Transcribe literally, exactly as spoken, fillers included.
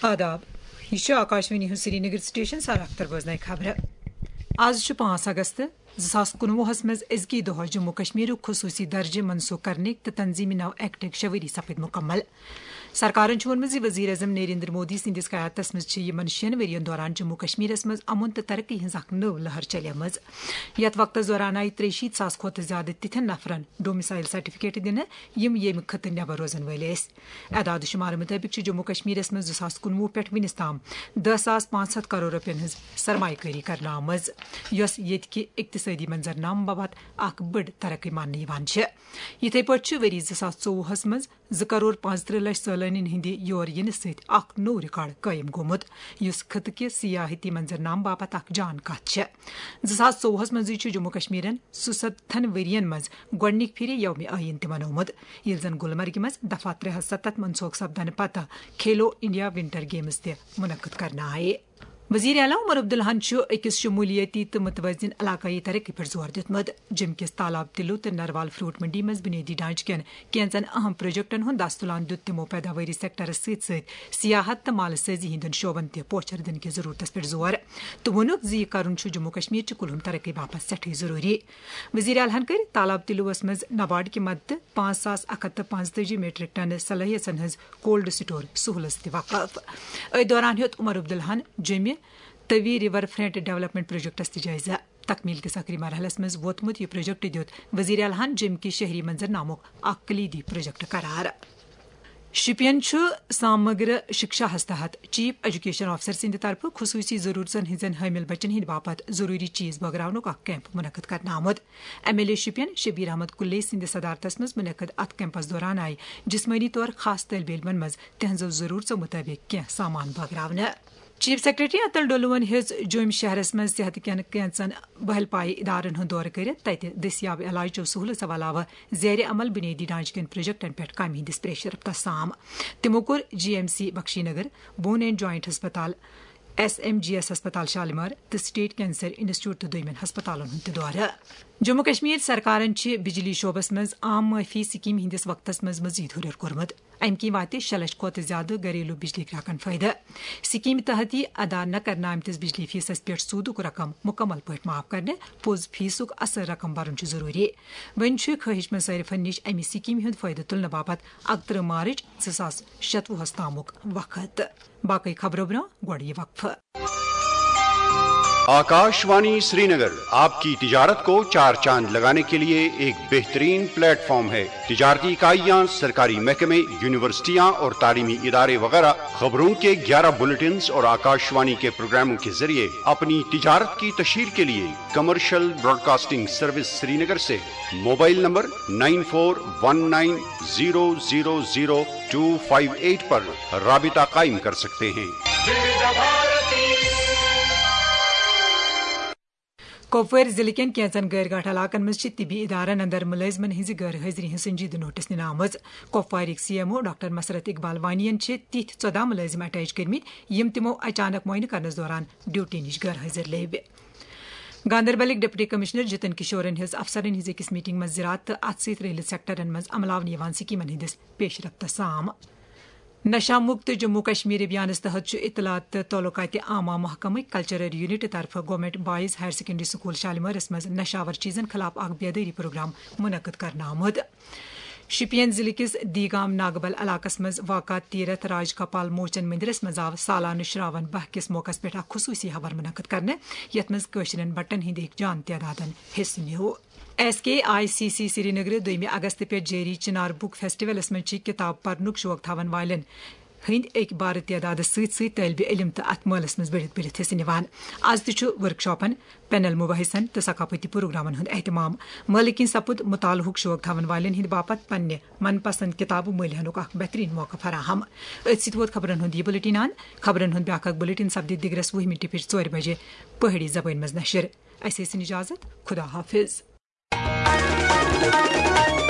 آداب یہ آکاشوانی ہند سری نگر سٹیشن سر اختر بوزن خبر آج پانچ اگست زاس کنوہس مز ازکی دہ جموں کشمیر خصوصی درجہ منسوخ کرنے تو تنظیمی نو ایکٹک شوری سپد مکمل سرکارن وونمت وزیر اعظم نریندر مودی سندس قیادتس مز یمن شین ورین دوران جموں کشمیرس مز امن تو ترقی ہز اخ نو لہر چلیم یت وقت دوران آئی تری شیت ساس کھت زیادہ تتھن نفرن ڈومسائل سرٹیفکیٹ دن یم یم خطہ نبر روزن ول اعداد شمار مطابق جموں کشمیرس مز زاس کنوہ پہ ونس تام دہ ساس پانچ ہتھ کروڑ روپین ہز سرمایہ کاری کرنے آمز یس یت کہ اقتصادی منظرنامہ باپت اخ بڑ ترقی ماننے یتھے پٲٹھۍ وری زٕ ساس ژوٚوُہس مز زٕ کروڑ پانژھ ترٕہ لچھ سٲلٲنین ہندِ یور ینہٕ سۭتۍ اکھ نوٚو ریکارڈ قٲیِم گوٚمُت یُس خطہٕ کہِ سیاحتی منظرنامہ باپت اکھ جان کتھ چھےٚ زٕ ساس ژوٚوُہس منٛزٕے چھُ جموں کشمیرن ستتھن ؤرین منٛز گۄڈنِکۍ پھِرِ یومِ عٲیٖن تہِ منومُت ییٚلہِ زن گلمرگہِ منٛز دفعہ ترٛےٚ ہتھ ستتھ منسوخ سپدنہٕ پتہٕ کھیلو انڈیا ونٹر گیمز تہِ منعقد کرنہٕ آیہِ وزیر اعلیٰ عمر عبداللہن أکس شمولیتی تو متوازن علاقائی ترقی پہ زور دیتمت جم کس تالاب تلو تو نروال فروٹ منڈی مز بنیادی ڈھانچہ کن کینچن اہم پروجیکٹن ہند دست تلان دت تمو پیداواری سیکٹرس ست ست سیاحت تو مال سازی ہند شعبن تہ پوچھر دن کی ضرورت پہ زور تو وونک زی کرن جموں کشمیر چہ کلہم ترقی باپت سٹھے ضروری وزیر اعلیٰ کر تالاب تلوس مز نبارڈ کہ مدد پانچ ساس اک ہتھ پانچتجی میٹرک ٹن صلاحیتن ہز کولڈ سٹور سہولت تہ وقف ات دوران ہیوت عمر عبداللہن جمع Tawi river front development projects تہ جائزہ تکمیل کس آخری مرحلس مز ووتمت یہ پروجیکٹ دیت وزیر اعلیٰ جم کی شہری منظرنامک اخ کلیدی پروجیکٹ قرار شپین سامگر شکشا ہس تحت چیف ایجوکیشن آفیسر سند طرف خصوصی ضرورتن ہزن حامل بچن ہند باپت ضروری چیز بغراؤنک اخ کیمپ منعقد کرنا آمد M L A Shopian Shabir Ahmad کلے سند صدارتس مز منعقد ات کیمپس دوران آئی جسمانی طور خاص طالب علمن مز تہذو ضرورتو مطابق کی سامان بغراؤنہ چیف سیکرٹری اتل ڈولون ہز جوم شہرس مز صحت کین کینچن بہل پائی ادارن ہند دور کرت تتہ دستیاب علاج سہولت علاوہ زیر عمل بنیادی ڈھانچہ کن پروجیکٹن پہ کامہ ہندس پریشر تسام تمو کور جی M C Bakshi bone and joint ہسپتال ایس ایم جی ایس ہسپتال شالمار تو سٹیٹ کینسر انسٹیٹیوٹ تو دویمن ہسپتالن ہند دورہ جموں کشمیر سرکارن بجلی شعبس مز عام معافی سکیم ہندس وقتس مز مزید ہریر کورمت ام کی وات شے لچھ کھت زیادہ گھریلو بجلی گراہکن فائدہ سکیم تحت یہ ادا نہ کرنا آمتس بجلی فیسس پہ سودک رقم مکمل پہ معاف کرنے پوز فیسک اثر رقم برن ضروری ون خواہش مند صارفن نش امہ سکیم ہند فائدہ تلنے باپت اکترہ مارچ زٕ ساس شتوہس تامک وقت باقی خبروں برو گوڑ یہ وقف آکاشوانی سری نگر آپ کی تجارت کو چار چاند لگانے کے لیے ایک بہترین پلیٹ فارم ہے۔ تجارتی اکائیاں، سرکاری محکمے، یونیورسٹیاں اور تعلیمی ادارے وغیرہ خبروں کے گیارہ بلیٹنز اور آکاشوانی کے پروگراموں کے ذریعے اپنی تجارت کی تشہیر کے لیے commercial broadcasting service Srinagar سے mobile number nine four one nine zero zero zero two five eight پر رابطہ قائم کر سکتے ہیں۔ کپوور ضلع کن کینچن غیر گاٹھ علاقن مز طبی ادارن اندر ملازمن ہز غیر حاضری ہز سنجیدہ نوٹس نن آمز کپوارک C M O doctor Musarat Iqbal وانین تتھ ژۄدہ ملازم اٹیچ کرمت یم تمو اچانک معائنہ کرنس دوران ڈیوٹی نش غیر حاضر لب گاندربلک ڈپٹی کمشنر جتن کشورن ہز افسرن ہز أکس میٹنگ مز زراعت تو ات ست ریلت سیکٹرن مز عملاون یوان سکیمن ہندس پیش رفت سام نشہ مکت جموں کشمیر ابھیانس تحت اطلاعات تو تعلقات عامہ محکمہ کلچرل یونٹ طرف government boys higher secondary school شالمارس مز نشاور چیزن خلاف اخ بیداری پروگرام منعقد کرنا آمد شپین ضلع کس دیگام ناگبل علاقس مز واقع تیرتھ راج کپال موچن مندرس مز آو سالانہ شراون بہ کس موقع پہ خصوصی خبر منعقد کرنے یت مز کشرین بٹن ہند ایک جان تعداد حصہ نیو ایس کے آئی سی سی سری نگر دویمہ اگست پہ جاری چنار بک فیسٹولس مز کتاب پرنک شوق تھاون والن ہند ایک بار تعداد ست ست طالب علم تو ات مالس مز بڑھت بڑھت حصہ نوان آز تہ ورک شاپن پینل مباحثن تو ثقافتی پروگرامن ہند اہتمام مالکن سپد مطالعہ شوق تھاون والن ہند باپت پنہ من پسند کتاب مل ہنک اخ بہترین موقع فراہم ات ست ووت خبرن ہند یہ بلیٹن آن خبرن ہند بیاکھ بلیٹن سپد دگرس وُہ منٹ پہ ژور بجے پہاڑی زبان مز نشر اس اجازت خدا حافظ